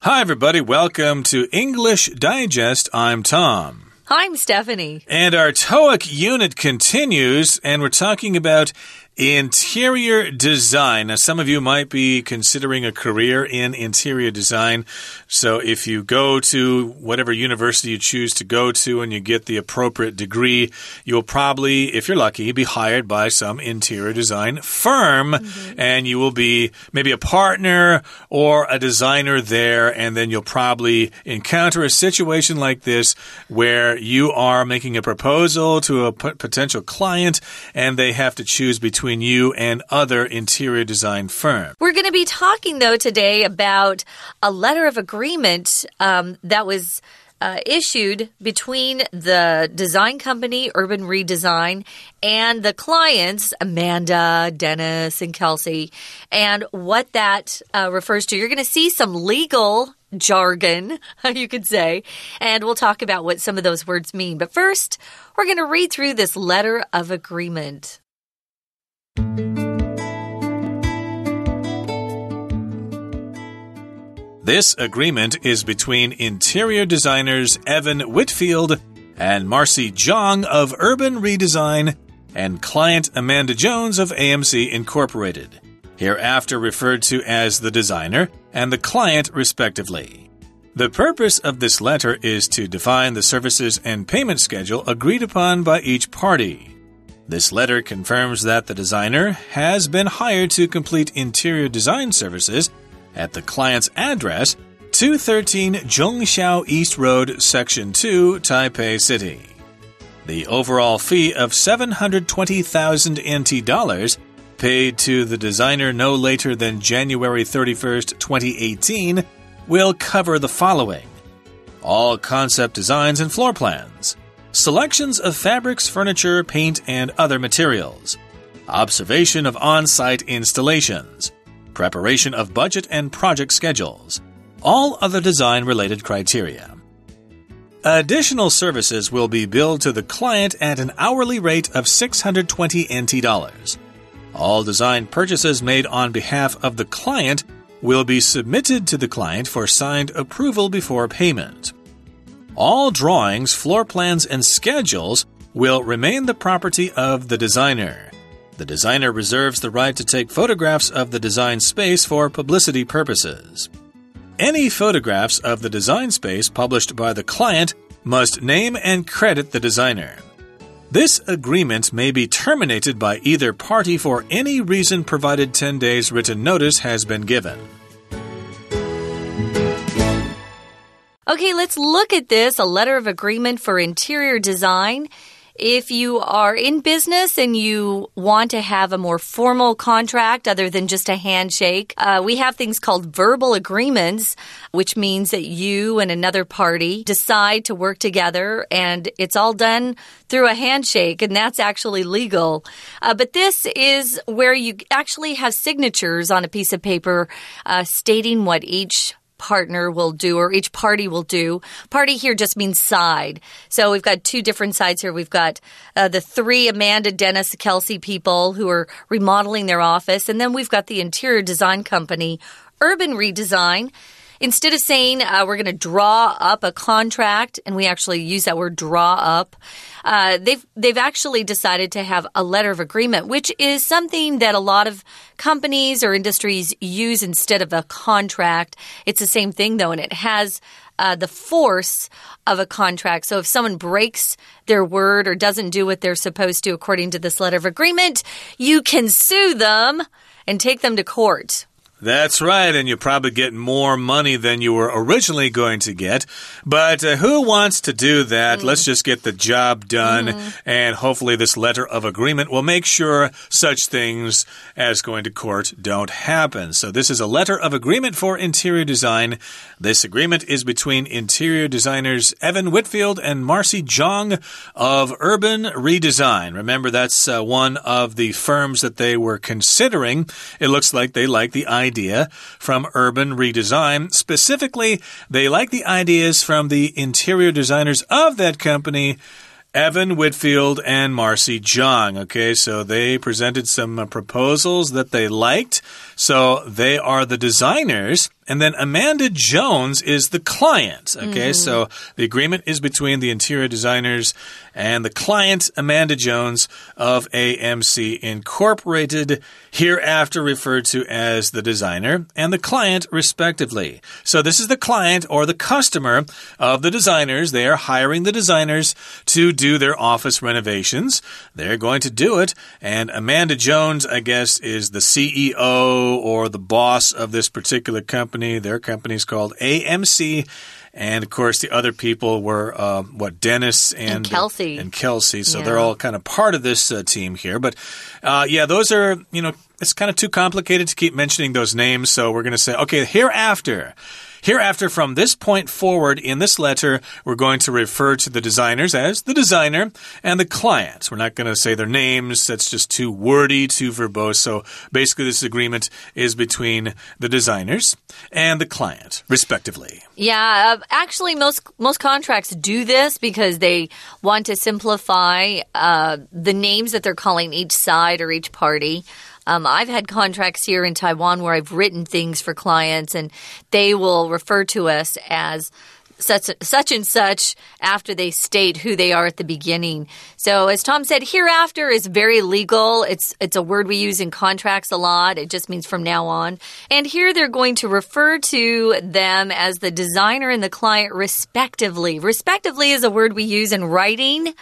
Hi, everybody. Welcome to English Digest. I'm Tom. Hi, I'm Stephanie. And our TOEIC unit continues, and we're talking about interior design. Now, some of you might be considering a career in interior design. So if you go to whatever university you choose to go to and you get the appropriate degree, you'll probably, if you're lucky, be hired by some interior design firm. And you will be maybe a partner or a designer there. And then you'll probably encounter a situation like this where you are making a proposal to a potential client and they have to choose between you and other interior design firms. We're going to be talking, though, today about a letter of agreement that was issued between the design company, Urban Redesign, and the clients, Amanda, Dennis, and Kelsey, and what that refers to. You're going to see some legal jargon, you could say, and we'll talk about what some of those words mean. But first, we're going to read through this letter of agreement. This agreement is between interior designers Evan Whitfield and Marcy Zhang of Urban Redesign and client Amanda Jones of AMC Incorporated, hereafter referred to as the designer and the client respectively. The purpose of this letter is to define the services and payment schedule agreed upon by each party. This letter confirms that the designer has been hired to complete interior design services at the client's address, 213 Zhongxiao East Road, Section 2, Taipei City. The overall fee of 720,000 NT dollars paid to the designer no later than January 31st, 2018 will cover the following: all concept designs and floor plans, selections of fabrics, furniture, paint, and other materials, observation of on-site installations, preparation of budget and project schedules, all other design-related criteria. Additional services will be billed to the client at an hourly rate of 620 NT dollars. All design purchases made on behalf of the client will be submitted to the client for signed approval before payment. All drawings, floor plans, and schedules will remain the property of the designer. The designer reserves the right to take photographs of the design space for publicity purposes. Any photographs of the design space published by the client must name and credit the designer. This agreement may be terminated by either party for any reason provided 10 days written notice has been given. Okay, let's look at this, a letter of agreement for interior design. If you are in business and you want to have a more formal contract other than just a handshake, we have things called verbal agreements, which means that you and another party decide to work together and it's all done through a handshake, and that's actually legal. But this is where you actually have signatures on a piece of paper stating what each partner will do, or each party will do. Party here just means side. So we've got two different sides here. We've got the three Amanda, Dennis, Kelsey people who are remodeling their office. And then we've got the interior design company, Urban Redesign. Instead of saying we're going to draw up a contract, and we actually use that word draw up, they've actually decided to have a letter of agreement, which is something that a lot of companies or industries use instead of a contract. It's the same thing, though, and it has the force of a contract. So if someone breaks their word or doesn't do what they're supposed to according to this letter of agreement, you can sue them and take them to court. That's right, and you probably get more money than you were originally going to get. But who wants to do that? Let's just get the job done, and hopefully this letter of agreement will make sure such things as going to court don't happen. So this is a letter of agreement for interior design. This agreement is between interior designers Evan Whitfield and Marcy Zhang of Urban Redesign. Remember, that's one of the firms that they were considering. It looks like they like the idea from Urban Redesign. Specifically, they like the ideas from the interior designers of that company, Evan Whitfield and Marcy Zhang. Okay, so they presented some proposals that they liked. So they are the designers. And then Amanda Jones is the client. Okay, so the agreement is between the interior designers and the client, Amanda Jones of AMC Incorporated, hereafter referred to as the designer and the client, respectively. So this is the client or the customer of the designers. They are hiring the designers to do their office renovations. They're going to do it. And Amanda Jones, I guess, is the CEO or the boss of this particular company. Their company is called AMC. And, of course, the other people were, Dennis and Kelsey. And Kelsey. So they're all kind of part of this team here. But, yeah, those are, it's kind of too complicated to keep mentioning those names. So we're going to say, okay, Hereafter, from this point forward in this letter, we're going to refer to the designers as the designer and the client. We're not going to say their names. That's just too wordy, too verbose. So basically, this agreement is between the designers and the client, respectively. Yeah, actually, most contracts do this because they want to simplify the names that they're calling each side or each party. I've had contracts here in Taiwan where I've written things for clients and they will refer to us as such and such after they state who they are at the beginning. So as Tom said, hereafter is very legal. It's a word we use in contracts a lot. It just means from now on. And here they're going to refer to them as the designer and the client respectively. Respectively is a word we use in writing.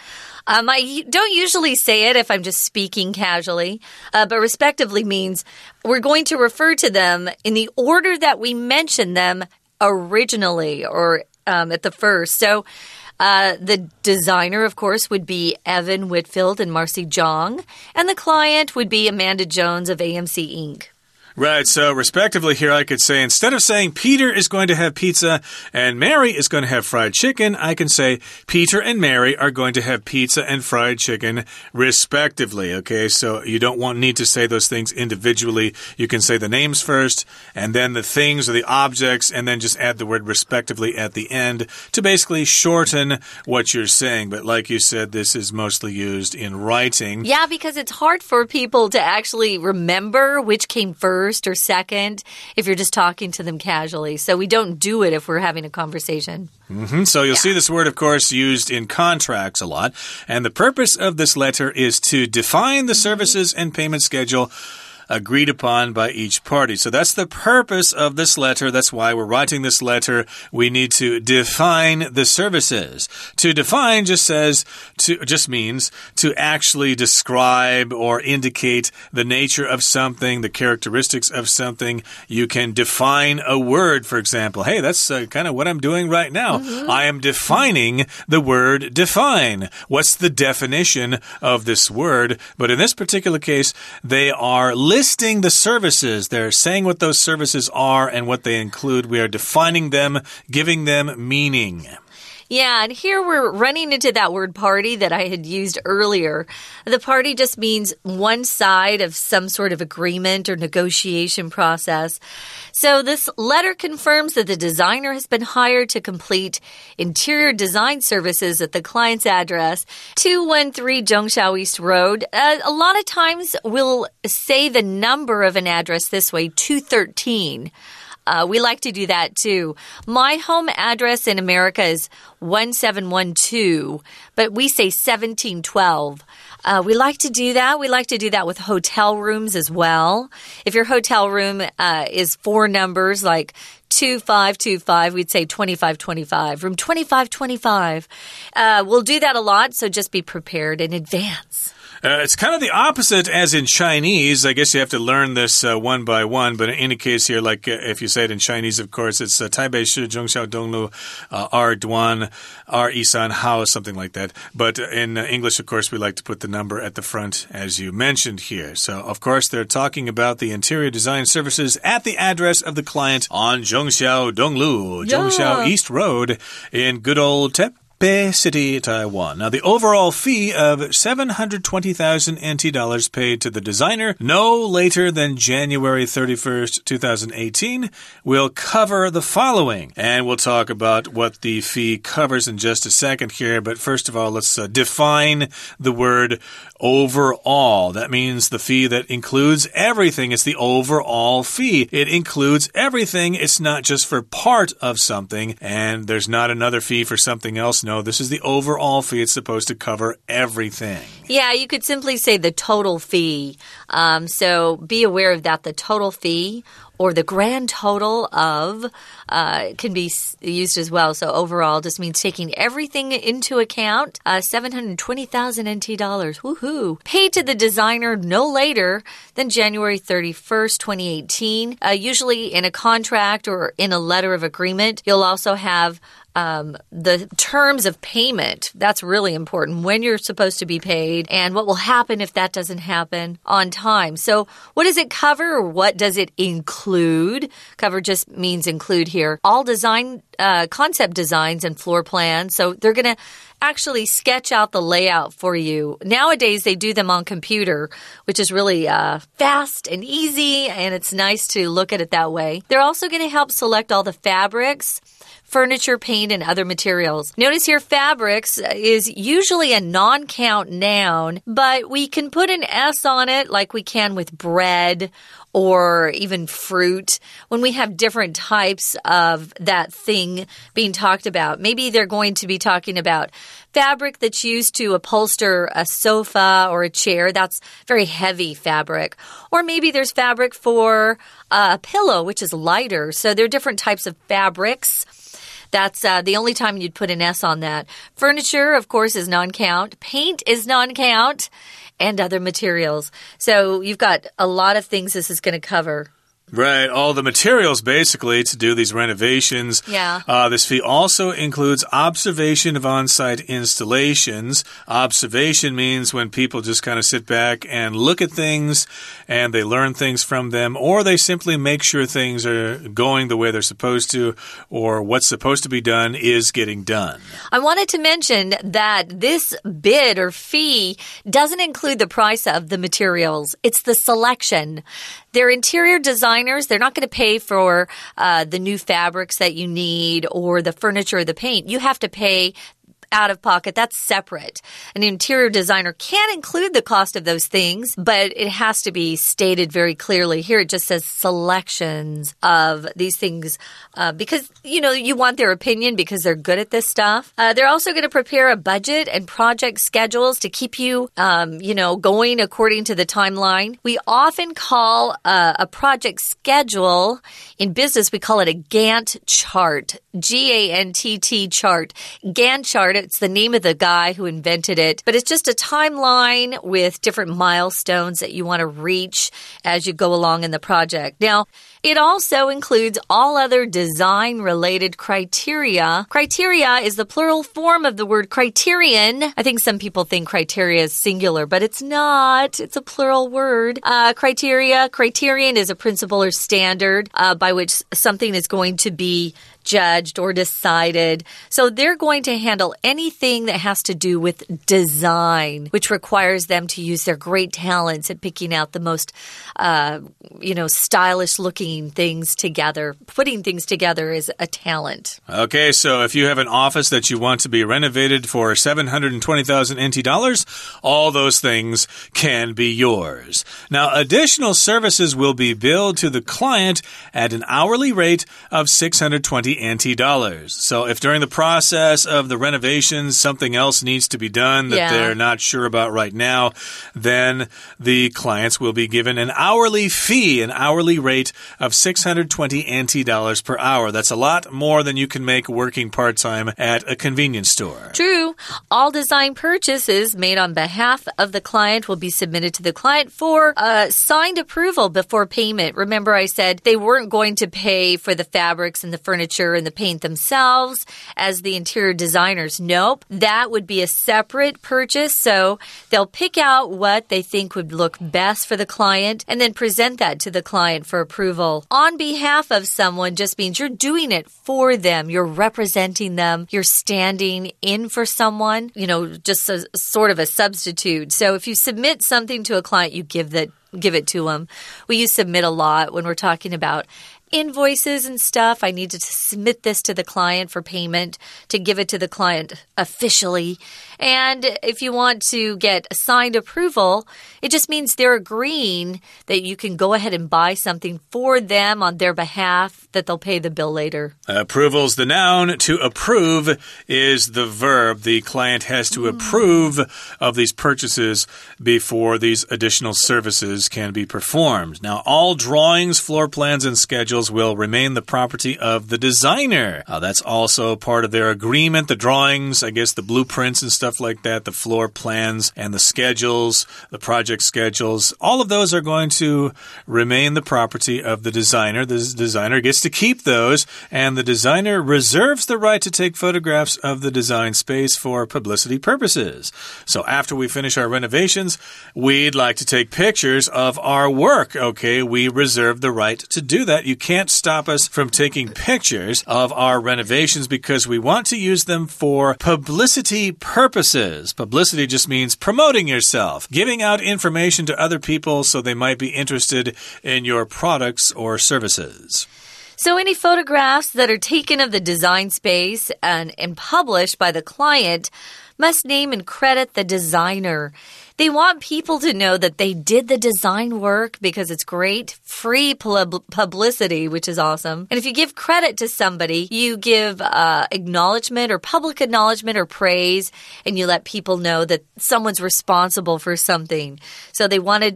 I don't usually say it if I'm just speaking casually, but respectively means we're going to refer to them in the order that we mentioned them originally or at the first. So the designer, of course, would be Evan Whitfield and Marcy Zhang, and the client would be Amanda Jones of AMC Inc. Right, so respectively here I could say instead of saying Peter is going to have pizza and Mary is going to have fried chicken, I can say Peter and Mary are going to have pizza and fried chicken respectively, okay? So you don't need to say those things individually. You can say the names first and then the things or the objects and then just add the word respectively at the end to basically shorten what you're saying. But like you said, this is mostly used in writing. Yeah, because it's hard for people to actually remember which came first or second if you're just talking to them casually. So we don't do it if we're having a conversation. So you'll see this word, of course, used in contracts a lot. And the purpose of this letter is to define the services and payment schedule agreed upon by each party. So that's the purpose of this letter. That's why we're writing this letter. We need to define the services. To define just means to actually describe or indicate the nature of something, the characteristics of something. You can define a word, for example. Hey, that's kind of what I'm doing right now. I am defining the word define. What's the definition of this word? But in this particular case, they are listing the services. They're saying what those services are and what they include. We are defining them, giving them meaning. Yeah, and here we're running into that word party that I had used earlier. The party just means one side of some sort of agreement or negotiation process. So this letter confirms that the designer has been hired to complete interior design services at the client's address, 213 Zhongxiao East Road. A lot of times we'll say the number of an address this way, 213. We like to do that too. My home address in America is 1712, but we say 1712. We like to do that. We like to do that with hotel rooms as well. If your hotel room is 4 numbers like 2525, we'd say 2525. Room 2525. We'll do that a lot, so just be prepared in advance. It's kind of the opposite as in Chinese. I guess you have to learn this one by one. But in any case here, like if you say it in Chinese, of course, it's Taipei Shi Zhongxiao Donglu R Duan R Isan Hao, something like that. But in English, of course, we like to put the number at the front, as you mentioned here. So, of course, they're talking about the interior design services at the address of the client on Zhongxiao Donglu, Zhongxiao East Road in good old Taipei City, Taiwan. Now, the overall fee of 720,000 NT dollars paid to the designer no later than January 31st, 2018 will cover the following. And we'll talk about what the fee covers in just a second here. But first of all, let's define the word overall. That means the fee that includes everything. It's the overall fee. It includes everything. It's not just for part of something, and there's not another fee for something else. No, this is the overall fee. It's supposed to cover everything. Yeah, you could simply say the total fee. So be aware of that. The total fee or the grand total of can be used as well. So overall just means taking everything into account. 720,000 NT dollars. Woohoo! Paid to the designer no later than January 31st, 2018. Usually in a contract or in a letter of agreement, you'll also have the terms of payment. That's really important. When you're supposed to be paid and what will happen if that doesn't happen on time. So what does it cover or what does it include? Cover just means include here. All design, concept designs and floor plans. So they're going to actually sketch out the layout for you. Nowadays, they do them on computer, which is really fast and easy, and it's nice to look at it that way. They're also going to help select all the fabrics, furniture, paint, and other materials. Notice here fabrics is usually a non-count noun, but we can put an S on it like we can with bread or even fruit when we have different types of that thing being talked about. Maybe they're going to be talking about fabric that's used to upholster a sofa or a chair. That's very heavy fabric. Or maybe there's fabric for a pillow, which is lighter. So there are different types of fabrics. That's the only time you'd put an S on that. Furniture, of course, is non-count. Paint is non-count. And other materials. So you've got a lot of things this is going to cover. Right, all the materials basically to do these renovations. Yeah. This fee also includes observation of on-site installations. Observation means when people just kind of sit back and look at things and they learn things from them, or they simply make sure things are going the way they're supposed to, or what's supposed to be done is getting done. I wanted to mention that this bid or fee doesn't include the price of the materials. It's the selection. They're interior designers. They're not going to pay for the new fabrics that you need or the furniture or the paint. You have to pay out of pocket. That's separate. An interior designer can include the cost of those things, but it has to be stated very clearly. Here it just says selections of these things because, you know, you want their opinion because they're good at this stuff. They're also going to prepare a budget and project schedules to keep you, going according to the timeline. We often call a project schedule in business, we call it a Gantt chart. Gantt chart. Gantt chart. It's the name of the guy who invented it, but it's just a timeline with different milestones that you want to reach as you go along in the project. Now, it also includes all other design-related criteria. Criteria is the plural form of the word criterion. I think some people think criteria is singular, but it's not. It's a plural word. Criterion is a principle or standard by which something is going to be judged or decided. So they're going to handle anything that has to do with design, which requires them to use their great talents at picking out the most, stylish looking things together. Putting things together is a talent. Okay, so if you have an office that you want to be renovated for 720,000 NT dollars, all those things can be yours. Now, additional services will be billed to the client at an hourly rate of 620 NT dollars. So if during the process of the renovations something else needs to be done that they're not sure about right now, then the clients will be given an hourly fee, an hourly rate of 620 NT dollars per hour. That's a lot more than you can make working part-time at a convenience store. True. All design purchases made on behalf of the client will be submitted to the client for signed approval before payment. Remember I said they weren't going to pay for the fabrics and the furniture and the paint themselves as the interior designers. Nope. That would be a separate purchase. So they'll pick out what they think would look best for the client and then present that to the client for approval. approval. On behalf of someone just means you're doing it for them. You're representing them. You're standing in for someone, just sort of a substitute. So if you submit something to a client, you give it to them. We use submit a lot when we're talking about invoices and stuff. I need to submit this to the client for payment, to give it to the client officially. And if you want to get signed approval, it just means they're agreeing that you can go ahead and buy something for them on their behalf, that they'll pay the bill later. Approval's the noun. To approve is the verb. The client has to approve of these purchases before these additional services can be performed. Now, all drawings, floor plans, and schedules will remain the property of the designer. That's also part of their agreement. The drawings, I guess the blueprints and stuff like that, the floor plans and the schedules, the project schedules, all of those are going to remain the property of the designer. The designer gets to keep those, and the designer reserves the right to take photographs of the design space for publicity purposes. So after we finish our renovations, we'd like to take pictures of our work. Okay, we reserve the right to do that. You can't stop us from taking pictures of our renovations because we want to use them for publicity purposes. Publicity just means promoting yourself, giving out information to other people so they might be interested in your products or services. So any photographs that are taken of the design space and published by the client must name and credit the designer. They want people to know that they did the design work because it's great. Free publicity, which is awesome. And if you give credit to somebody, you give acknowledgement or public acknowledgement or praise, and you let people know that someone's responsible for something. So they wanted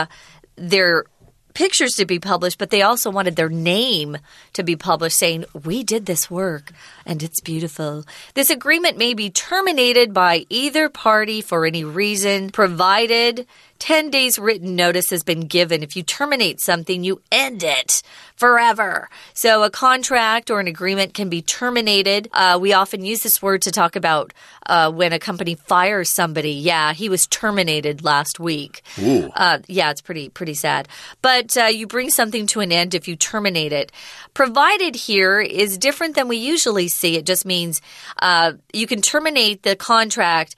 their pictures to be published, but they also wanted their name to be published, saying, we did this work and it's beautiful. This agreement may be terminated by either party for any reason, provided 10 days written notice has been given. If you terminate something, you end it forever. So a contract or an agreement can be terminated. We often use this word to talk about when a company fires somebody. Yeah, he was terminated last week. Yeah, it's pretty sad. But you bring something to an end if you terminate it. Provided here is different than we usually see. It just means you can terminate the contract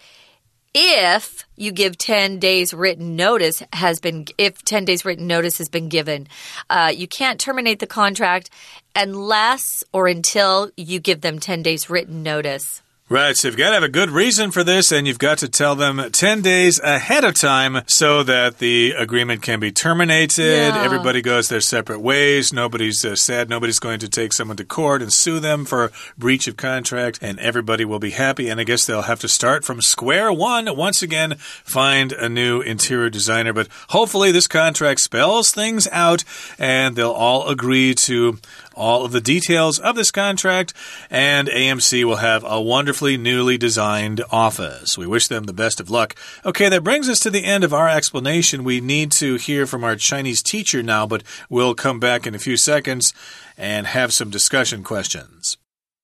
if you give 10 days written notice if 10 days written notice has been given. You can't terminate the contract unless or until you give them 10 days written notice. Right, so you've got to have a good reason for this, and you've got to tell them 10 days ahead of time so that the agreement can be terminated. Yeah. Everybody goes their separate ways. Nobody's sad. Nobody's going to take someone to court and sue them for breach of contract, and everybody will be happy. And I guess they'll have to start from square one once again, find a new interior designer. But hopefully this contract spells things out, and they'll all agree to all of the details of this contract, and AMC will have a wonderfully newly designed office. We wish them the best of luck. Okay, that brings us to the end of our explanation. We need to hear from our Chinese teacher now, but we'll come back in a few seconds and have some discussion questions.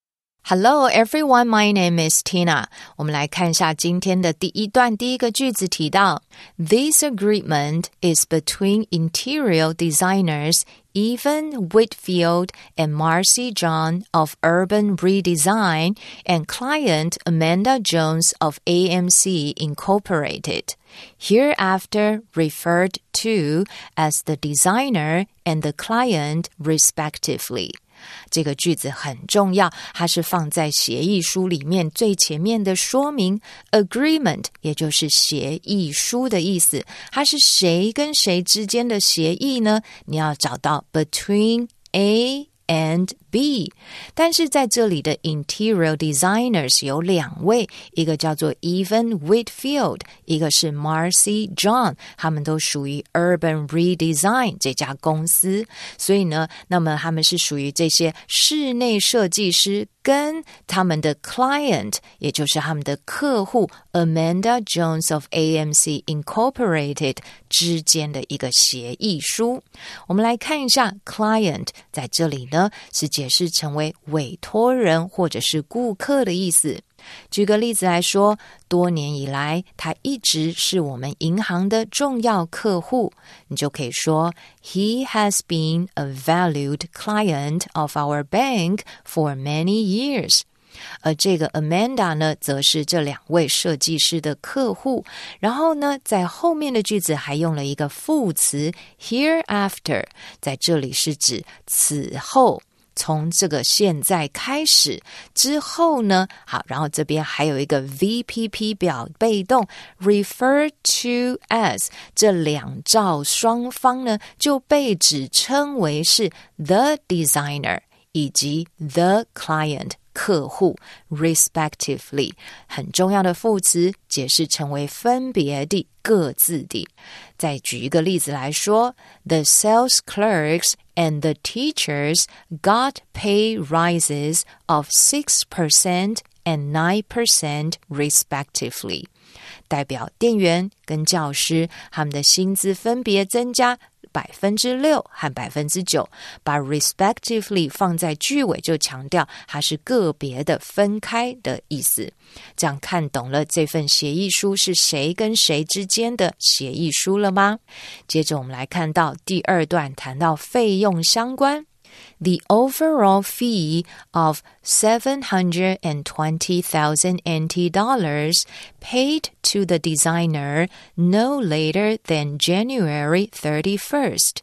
Hello everyone, my name is Tina. 我们来看一下今天的第一段，第一个句子提到 This agreement is between interior designers Evan Whitfield and Marcy John of Urban Redesign and client Amanda Jones of AMC Incorporated, hereafter referred to as the designer and the client respectively.这个句子很重要，它是放在协议书里面最前面的说明 agreement 也就是协议书的意思，它是谁跟谁之间的协议呢？你要找到 between A and B， 但是在这里的 interior designers 有两位，一个叫做 Evan Whitfield， 一个是 Marcy John， 他们都属于 Urban Redesign 这家公司，所以呢，那么他们是属于这些室内设计师跟他们的 client， 也就是他们的客户 Amanda Jones of AMC Incorporated 之间的一个协议书。我们来看一下 client 在这里呢是解释成为委托人或者是顾客的意思。 举个例子来说，多年以来，他一直是我们银行的重要客户，你就可以说 He has been a valued client of our bank for many years。而这个 Amanda 呢，则是这两位设计师的客户。然后呢，在后面的句子还用了一个副词 hereafter， 在这里是指此后。从这个现在开始之后呢，好，然后这边还有一个 VPP 表被动 refer to as， 这两造双方呢就被指称为是 the designer 以及 the client客户 respectively， 很重要的副词解释成为分别的各自的。再举一个例子来说， The sales clerks and the teachers got pay rises of 6% and 9% respectively， 代表店员跟教师他们的薪资分别增加6%和9%，把 respectively 放在句尾就强调它是个别的分开的意思。这样看懂了这份协议书是谁跟谁之间的协议书了吗？接着我们来看到第二段谈到费用相关。The overall fee of $720,000 NT paid to the designer no later than January 31st,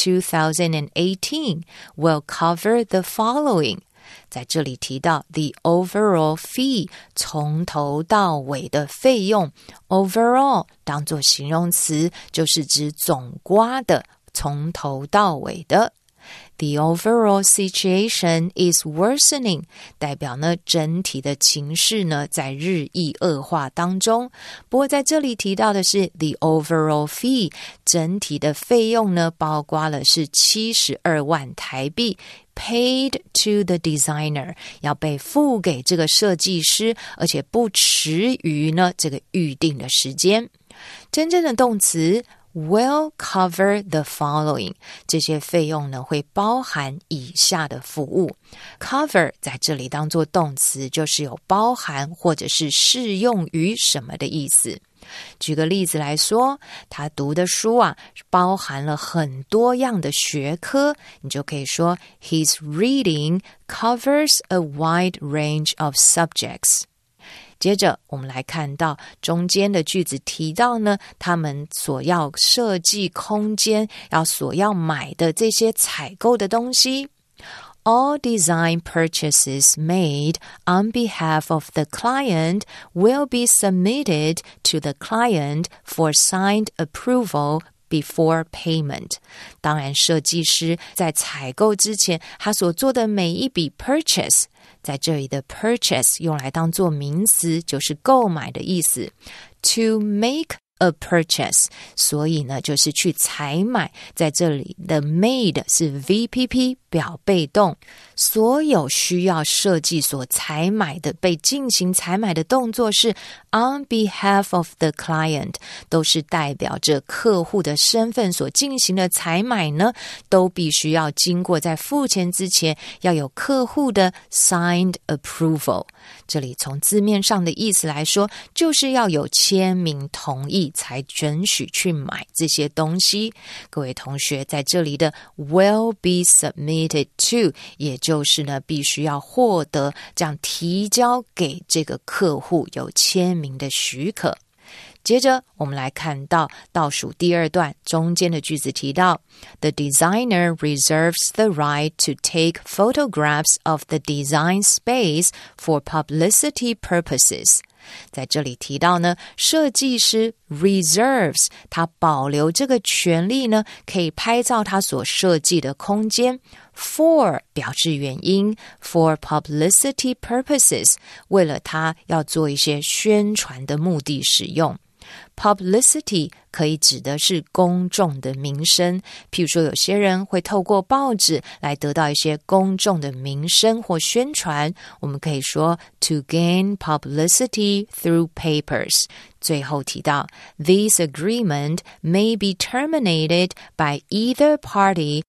2018 will cover the following。在这里提到 the overall fee 从头到尾的费用 overall 当作形容词就是指总括的从头到尾的。The overall situation is worsening 代表呢整体的情势呢在日益恶化当中。不过在这里提到的是 the overall fee 整体的费用呢包括了是72万台币paid to the designer 要被付给这个设计师，而且不迟于呢这个预定的时间。真正的动词will cover the following 这些费用呢会包含以下的服务。 cover 在这里当作动词就是有包含或者是适用于什么的意思。举个例子来说，他读的书啊包含了很多样的学科，你就可以说 His reading covers a wide range of subjects。接着我们来看到中间的句子提到呢，他们所要设计空间所要买的这些采购的东西。All design purchases made on behalf of the client will be submitted to the client for signed approval before payment。 当然设计师在采购之前他所做的每一笔 purchase， 在这里的 purchase 用来当作名词就是购买的意思。 To make a purchase 所以呢就是去采买，在这里的 made 是 VPP 表被动，所有需要设计所采买的被进行采买的动作是 on behalf of the client， 都是代表着客户的身份所进行的采买呢，都必须要经过在付钱之前要有客户的 signed approval。 这里从字面上的意思来说，就是要有签名同意才准许去买这些东西。各位同学，在这里的 will be submitted to 也就是呢必须要获得这样提交给这个客户有签名的许可。接着我们来看到倒数第二段中间的句子提到 The designer reserves the right to take photographs of the design space for publicity purposes。 在这里提到呢，设计师 reserves 他保留这个权利呢，可以拍照他所设计的空间。 for 表示原因， for publicity purposes 为了他要做一些宣传的目的使用。Publicity 可以指的是公众的名声，譬如说有些人会透过报纸来得到一些公众的名声或宣传，我们可以说 to gain publicity through papers。 最后提到 This agreement may be terminated by either party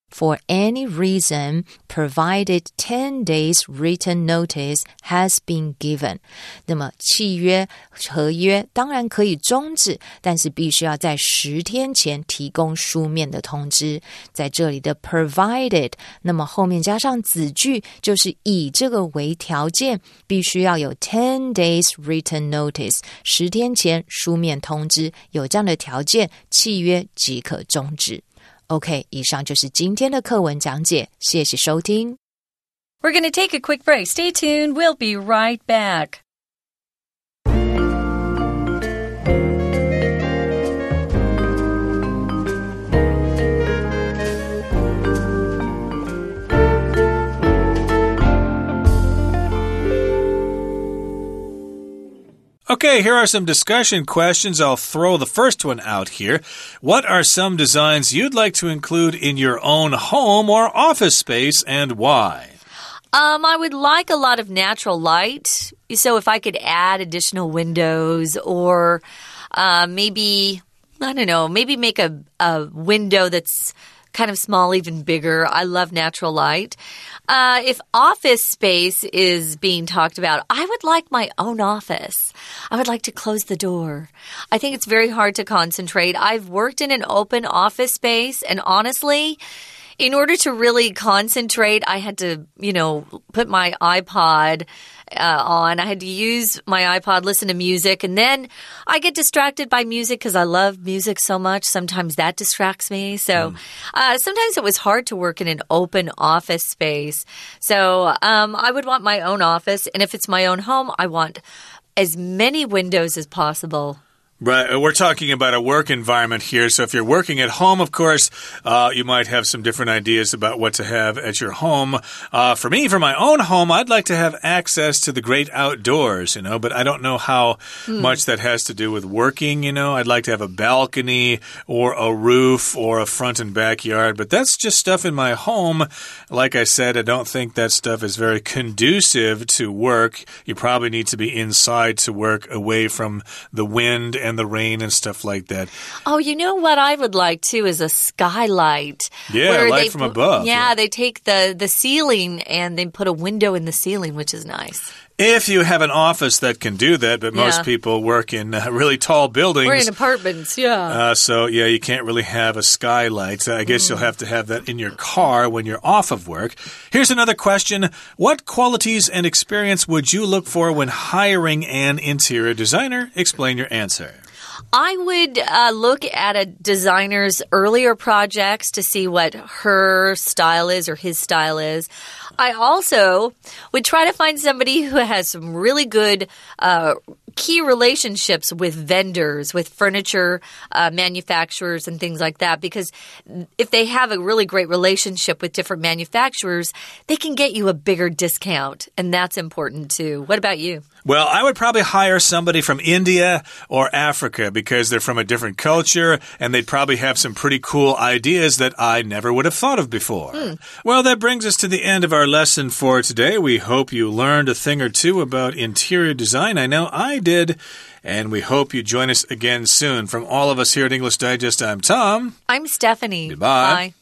for any reason, provided 10 days written notice has been given. 那么契约合约当然可以终止，但是必须要在10天前提供书面的通知。在这里的 provided， 那么后面加上子句，就是以这个为条件，必须要有10 days written notice， 10天前书面通知，有这样的条件，契约即可终止。OK， 以上就是今天的课文讲解，谢谢收听。 We're going to take a quick break. Stay tuned. We'll be right back. Okay, here are some discussion questions. I'll throw the first one out here. What are some designs you'd like to include in your own home or office space, and why? I would like a lot of natural light. So if I could add additional windows or maybe, I don't know, maybe make a window that's kind of small, even bigger. I love natural light. If office space is being talked about, I would like my own office. I would like to close the door. I think it's very hard to concentrate. I've worked in an open office space, and honestly, in order to really concentrate, I had to, put my iPod on. I had to use my iPod, listen to music, and then I get distracted by music because I love music so much. Sometimes that distracts me. So sometimes it was hard to work in an open office space. So I would want my own office, and if it's my own home, I want as many windows as possible. Right. We're talking about a work environment here. So if you're working at home, of course, you might have some different ideas about what to have at your home. For me, for my own home, I'd like to have access to the great outdoors, but I don't know how much that has to do with working, I'd like to have a balcony or a roof or a front and backyard, but that's just stuff in my home. Like I said, I don't think that stuff is very conducive to work. You probably need to be inside to work, away from the wind and the rain and stuff like that. Oh, you know what I would like, too, is a skylight. Yeah, light from above. Yeah, they take the ceiling and they put a window in the ceiling, which is nice. If you have an office that can do that, but most people work in really tall buildings. We're in apartments, yeah. So, you can't really have a skylight. I guess you'll have to have that in your car when you're off of work. Here's another question. What qualities and experience would you look for when hiring an interior designer? Explain your answer. I would look at a designer's earlier projects to see what her style is or his style is. I also would try to find somebody who has some really good key relationships with vendors, with furniture manufacturers and things like that, because if they have a really great relationship with different manufacturers, they can get you a bigger discount, and that's important too. What about you? Well, I would probably hire somebody from India or Africa because they're from a different culture and they'd probably have some pretty cool ideas that I never would have thought of before. Well, that brings us to the end of our lesson for today. We hope you learned a thing or two about interior design. I know I did. And we hope you join us again soon. From all of us here at English Digest, I'm Tom. I'm Stephanie. Goodbye. Bye.